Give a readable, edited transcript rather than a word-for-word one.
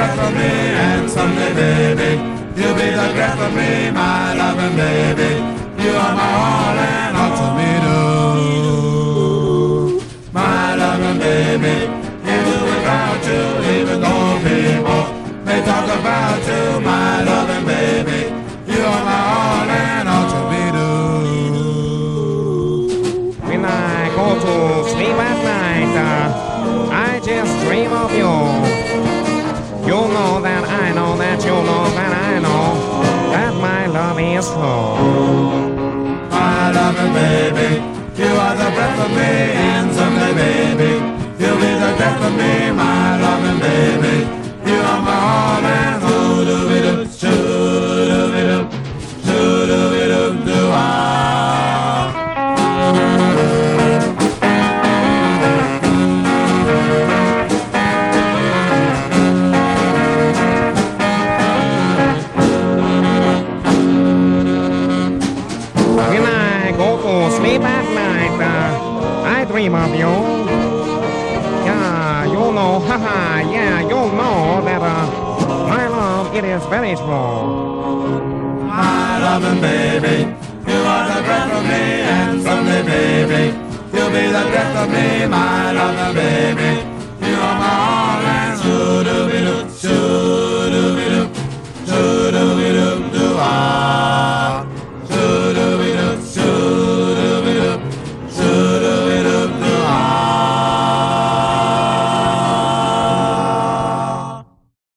breath of me, and someday, baby, you'll be the breath of me, my loving baby. You are my all and all to me, do. My loving baby, you do without you, even though people may talk about you, my loving baby. You are my all and all to me, do. When I go to sleep at night, I just dream of you. You know that I know that you know that I know that my love is true. My loving baby, you are the breath of me, and someday, baby, you'll be the death of me, my loving baby. You are my all and all, do-be-do, shoo-do-be-do, shoo-do-be-do, do-ah. When I go to sleep at night, I dream of you. Yeah, you know, haha, yeah, you know that my love, it is very true. My loving baby, you are the breath of me, and someday, baby, you'll be the death of me, my loving baby.